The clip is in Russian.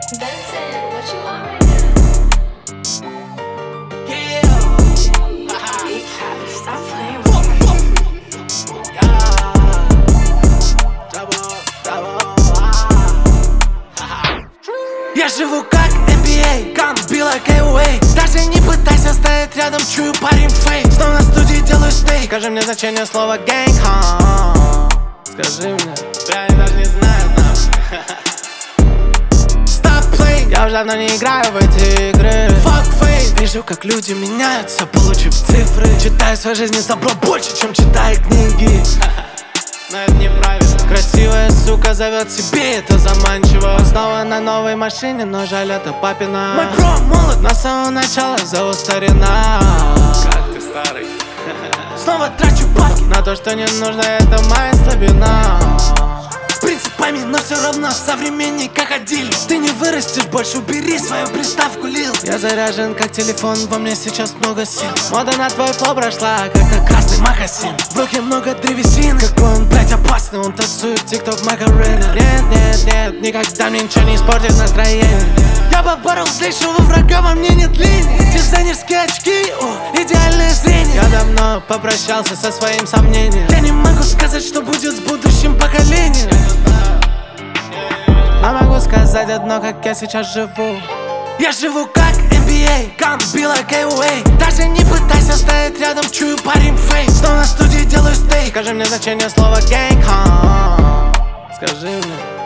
Benson, what you on right now? Stop playing with Я живу как NBA, Гамбила Кэйуэй. Даже не пытайся стоять рядом, чую парень фейк. Снова на студии делаю стейк. Скажи мне значение слова гэнг. Скажи мне, я даже не знаю нахуй. Stop playing, я уже давно не играю в эти игры. Fuck fame, вижу как люди меняются, получив цифры. Читаю свою жизнь собрал больше, чем читаю книги. Но это неправильно. Красивая сука зовет себе, это заманчиво. Снова на новой машине, но жаль, это папина. Мой бро молод, но с самого начала зовут старина. Как ты старый? Снова трачу бабки на то, что не нужно, это моя слабина. С принципами, но все равно современник как один. Ты не вырастешь больше, убери свою приставку, лил. Я заряжен как телефон, во мне сейчас много сил. Мода на твой флоу прошла, как на красный мокасин. В руке много древесин, какой он, блять, опасный. Он танцует тикток Макарена. Нет, нет, нет, никогда мне ничего не испортит настроение. Я поборол злейшего врага, во мне нет линии. Дизайнерские очки, идеальное зрение. Я давно попрощался со своим сомнением. Я не могу сказать, что будет с будущим поколением. А могу сказать одно, как я сейчас живу. Я живу как NBA, Гамбила Кэйуэй. Даже не пытайся стоять рядом, чую парень фейк. Снова на студии делаю стейк. Скажи мне значение слова гэнг. Скажи мне.